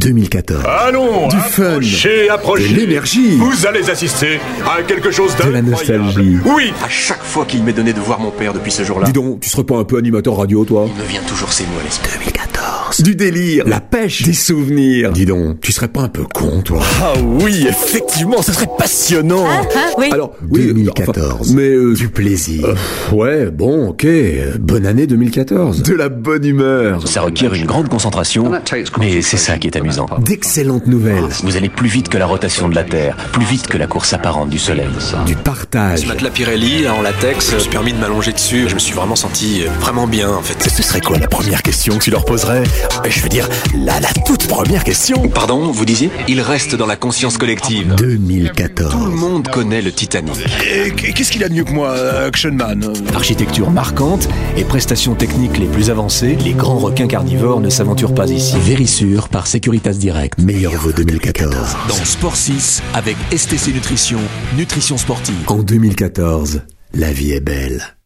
2014. Allons, du fun, approchez. de l'énergie. Vous allez assister à quelque chose de la nostalgie. Oui. À chaque fois qu'il m'est donné de voir mon père depuis ce jour-là. Dis donc, tu serais pas un peu animateur radio, toi? Il me vient toujours ces mots à l'esprit. 2014. Du délire, la pêche, des souvenirs. Dis donc, tu serais pas un peu con, toi? Ah oui, effectivement, ça serait passionnant. Oui. Alors, oui, 2014. mais du plaisir. ouais, bon, ok. Bonne année 2014. De la bonne humeur. Ça requiert une grande concentration, mais c'est ça qui est amusant. D'excellentes nouvelles. Vous allez plus vite que la rotation de la Terre, plus vite que la course apparente du Soleil. Du partage. Ce matelas Pirelli, là, en latex, je me suis permis de m'allonger dessus. Je me suis vraiment senti vraiment bien, en fait. Ce serait quoi la première question que tu leur poserais? Je veux dire, la toute première question. Pardon, vous disiez? Il reste dans la conscience collective. 2014. Tout le monde connaît le Titanic. Et qu'est-ce qu'il a de mieux que moi, Action Man? Architecture marquante et prestations techniques les plus avancées, les grands requins carnivores ne s'aventurent pas ici. Vérissure par Securitas Direct. Meilleur vœu 2014. Dans Sport 6, avec STC Nutrition, nutrition sportive. En 2014, la vie est belle.